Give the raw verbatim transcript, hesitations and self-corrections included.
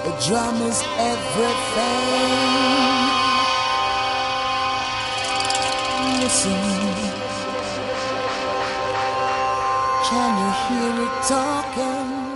The drum is everything. Listen, can you hear it talking?